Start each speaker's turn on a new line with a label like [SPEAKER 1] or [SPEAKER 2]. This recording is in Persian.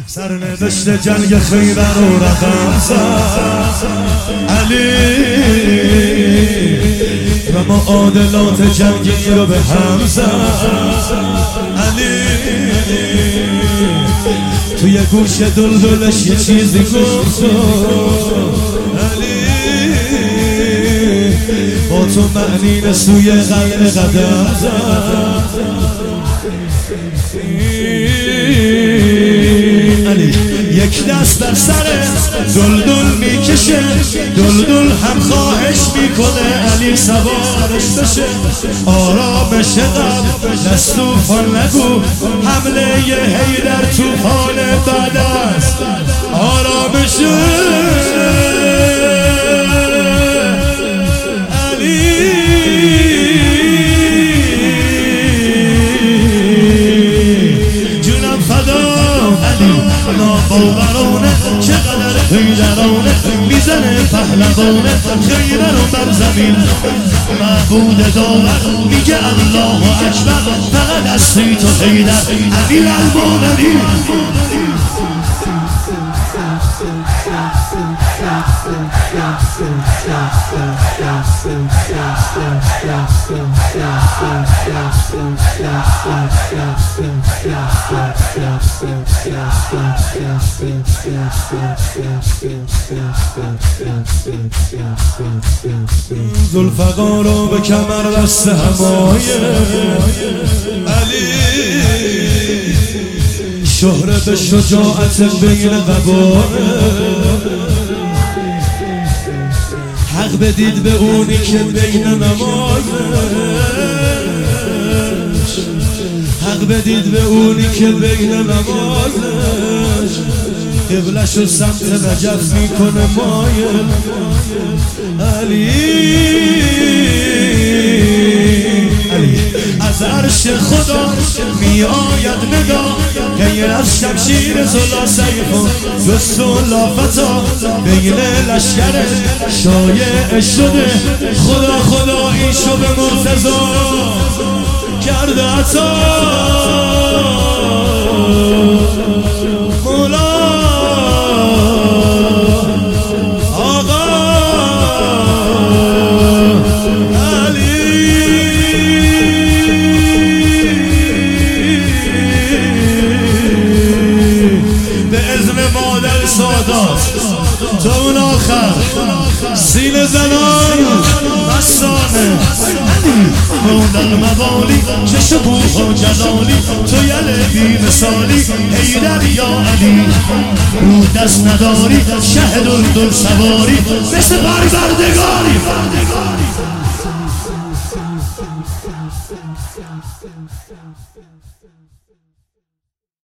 [SPEAKER 1] سرنوشت جنگ خیبر رو رقم زد علی و معادلات جنگی رو به هم زد علی توی گوش دلدلش یه چیزی گفت علی با تو معنی سوی قلعه قدم زد علی یک دست در سر دلدل میکشه دلدل هم خواهش میکنه علی سوارش بشه آرامش قبل از توفان نگو حمله حیدر توفان بعد است آرامش علی جونم فدا علی ناباورانه چقدر حیدرانه میزنه پهلوانه خیبر رو بر زمین معبود داور میگه الله اکبر فقط از تو حیدر علی المومنین ذوالفقار رو به کمر بسته همای علی شهرت شجاعت بین قبایل حق بدید به اونی که بین نمازش حق بدید به اونی که بین نمازش قبلش و سمت نجف میکنه مایل علی علی از عرش خدا می آید نگاه غیر از شمشیر زلا سیفون جست و لافتا بین لشکر شایع شده خدا خداییشو به مرتضی کرده عطا مولا تا اون آخر سینه زنان مستانه موندن موالی چه شکوه و جلالی تو یل بی مثالی حیدر یا علی رو دست نداری شه دلدل سواری مثل پروردگاری